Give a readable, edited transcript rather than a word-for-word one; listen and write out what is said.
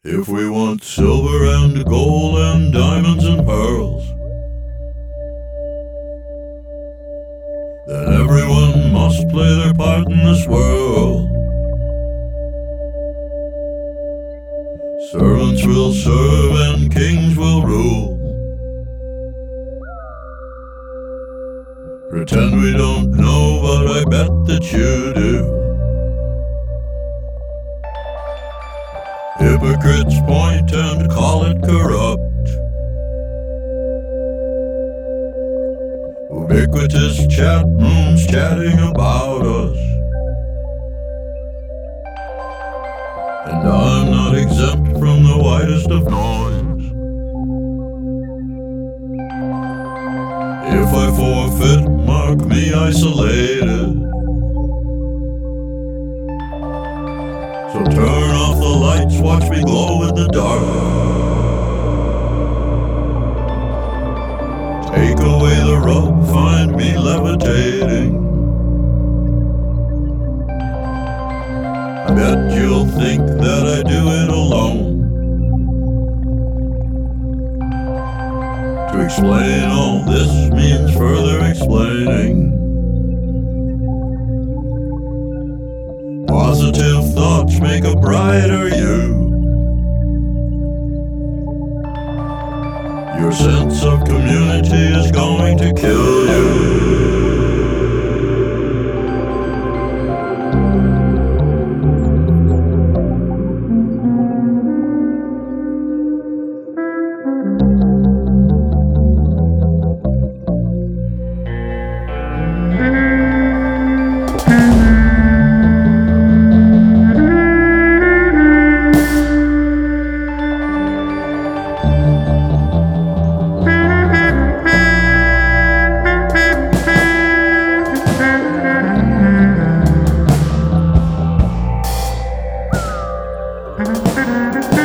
If we want silver and gold and diamonds and pearls, then everyone must play their part in this world. Servants will serve and kings will rule. Pretend we don't know, but I bet that you do. Hypocrites point and call it corrupt. Ubiquitous chat rooms chatting about us. And I'm not exempt from the widest of noise. If I forfeit, mark me isolated. So turn off the lights, watch me glow in the dark. Take away the rug, find me levitating. I bet you'll think that I do it alone. To explain all this means further explaining. Positive thoughts make a brighter you. Your sense of community is going to kill you. Mm-hmm.